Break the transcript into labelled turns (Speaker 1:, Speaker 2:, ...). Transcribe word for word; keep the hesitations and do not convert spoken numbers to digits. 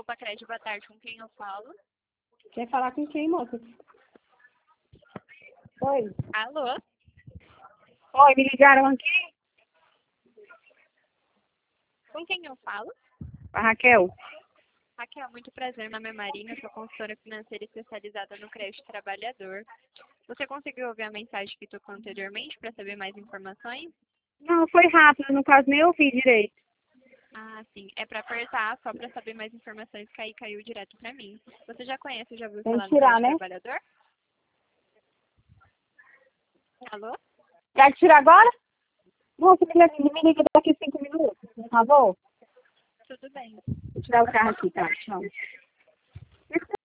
Speaker 1: Poupa Crédito, boa tarde, com quem eu falo?
Speaker 2: Quer falar com quem, moça? Oi.
Speaker 1: Alô?
Speaker 2: Oi, me ligaram aqui?
Speaker 1: Com quem eu falo?
Speaker 2: A Raquel.
Speaker 1: Raquel, muito prazer, meu nome é Marina, sou consultora financeira especializada no crédito trabalhador. Você conseguiu ouvir a mensagem que tocou anteriormente para saber mais informações?
Speaker 2: Não, foi rápido, no caso nem ouvi direito.
Speaker 1: Ah, sim. É para apertar só para saber mais informações que aí caiu direto para mim. Você já conhece, já ouviu
Speaker 2: Tem
Speaker 1: falar
Speaker 2: que
Speaker 1: no
Speaker 2: tirar,
Speaker 1: crédito
Speaker 2: né?
Speaker 1: trabalhador? Alô?
Speaker 2: Quer tirar agora? Moça, me liga, me liga daqui a cinco minutos, por favor.
Speaker 1: Tudo bem.
Speaker 2: Vou tirar o carro aqui, tá? Tchau.